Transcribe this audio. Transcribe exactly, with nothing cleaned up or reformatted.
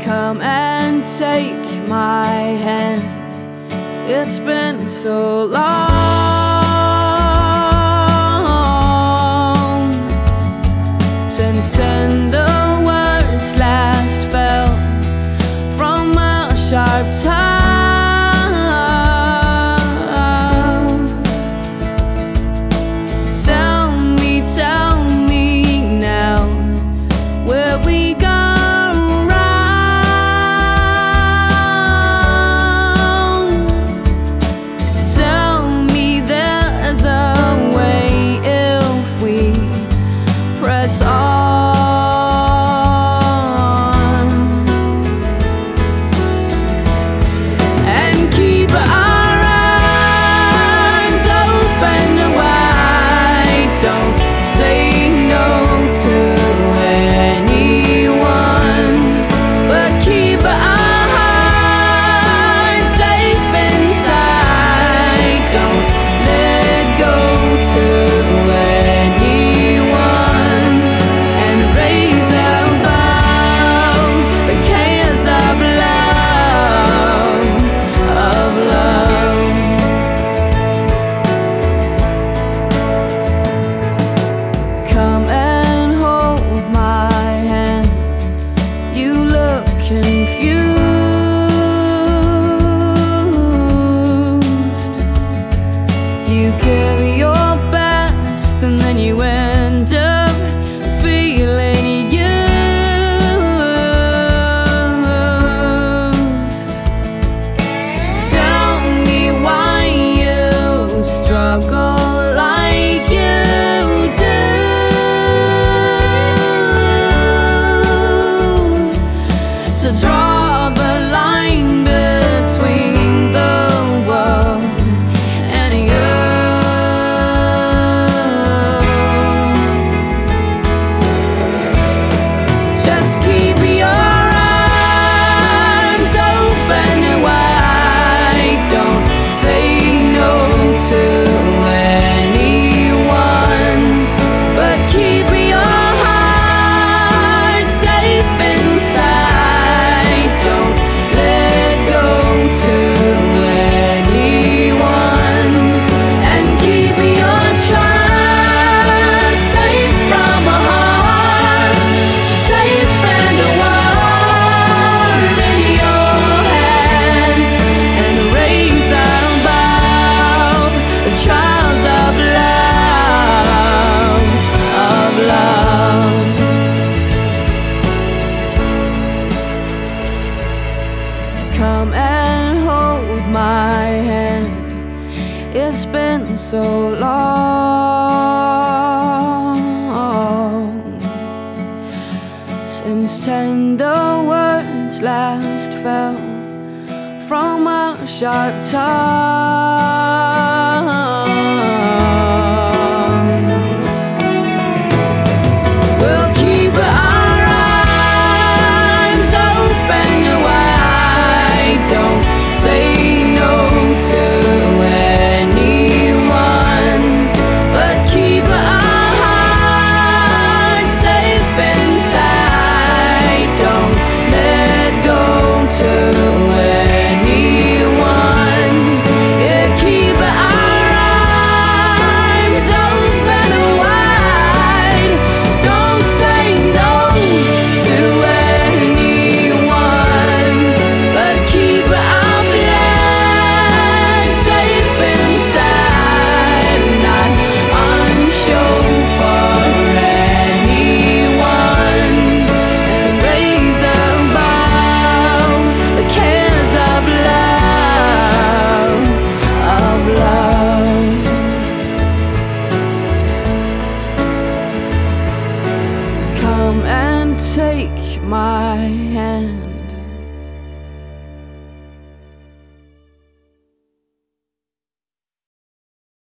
Come and take my hand. It's been so long since tender words last fell from our sharp tongues. Tell me, tell me now, where we go. Press on and keep our arms open wide. Don't say no to anyone, but keep our hearts safe inside. Don't let go to confused. You carry your best and then you end up feeling used. Tell me why you struggle like you do to draw the line between the world and you. Just keep your arms open wide. Don't say no to anyone, but keep your heart safe inside. Don't let go to anyone, and keep your trust safe from a heart, safe and warm in your hand, and raise above the trials of love, of love. Come and hold my hand. It's been so long since tender words last fell from our sharp tongues. We'll keep our arms open wide. Don't say no to anyone, but keep our hearts safe inside. Don't let go to anyone. Yeah, keep our arms open wide. Don't say no to anyone, but keep our blood safe inside. Not unshow for anyone, and raise above the cares of love, of love. Come and take my hand.